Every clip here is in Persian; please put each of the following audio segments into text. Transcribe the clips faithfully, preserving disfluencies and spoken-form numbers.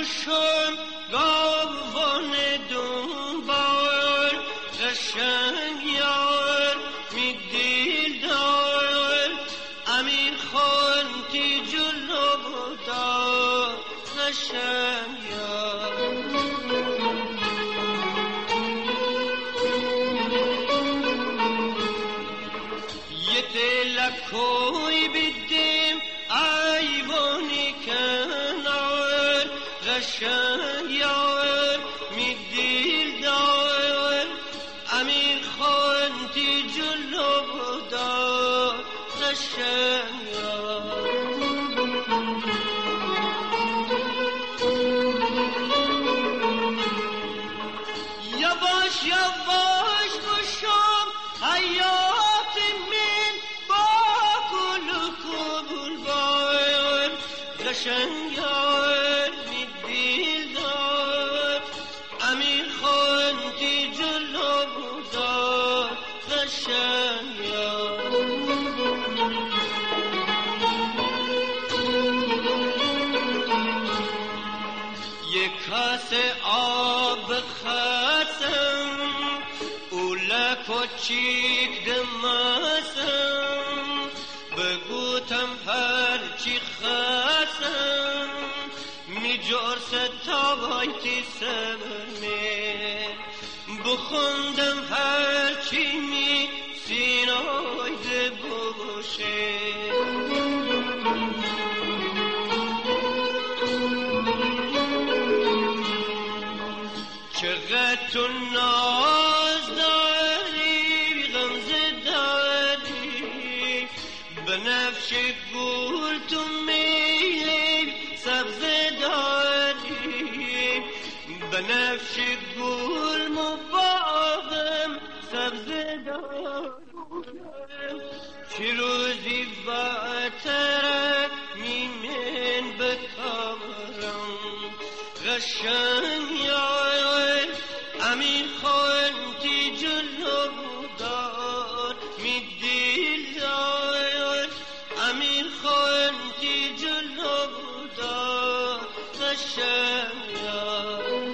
گوشم گاوان دنبال قشنگ یار می دیل دار امیر خان تی جلو بودا قشنگ یار یه دلکوی بیدیم ایوانی کنار قشنگ یار می دیل دار امیر خان تی جلو بودا قشنگ یار یواش یواش گوشم حیات من با گل و کبول بار قشنگ یار می دیل دار امیر خان تی جلو بودا قشنگ یار یک کاسه آب خواستم اولا کوچیک دماسم بگوتم هر چی خواستم می جور ستابای تی سبر می بخوندم هر چی می سینای ده بگوشه چقدر تو ناز داری غمزه داری بنفش گل تو میلی سبزه داری بنفش گل مباغم سبزه داری چه روزی باتره میمن بکارم قشنگ یار امیر خان تی جلو بودار می دیل دار امیر خان تی جلو بودار قشنگ یار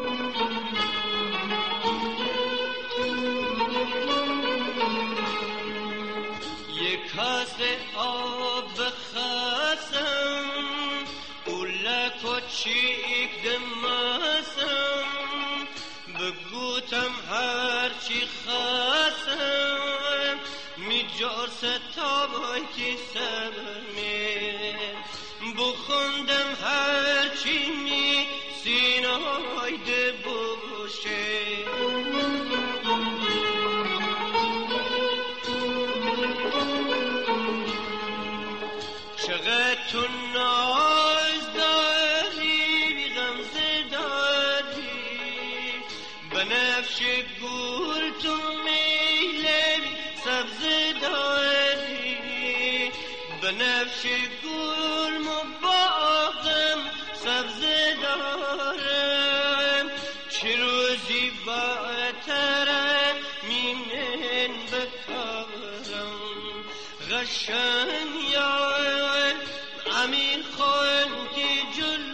یک کاسه آب بخواستم اولا کوچیک دماسم بگوتم هر چی خواستم می جور ستابای تی سبر می بخوندم هر چی می سینای ده بوشه چقدر تو ناز داری غمزه داری بنفش گل تو میلی سبزه داری بنفش گل مباغم سبزه دارم چه روزی باتره میمن بکارم قشنگ یار امیر خان تی جلو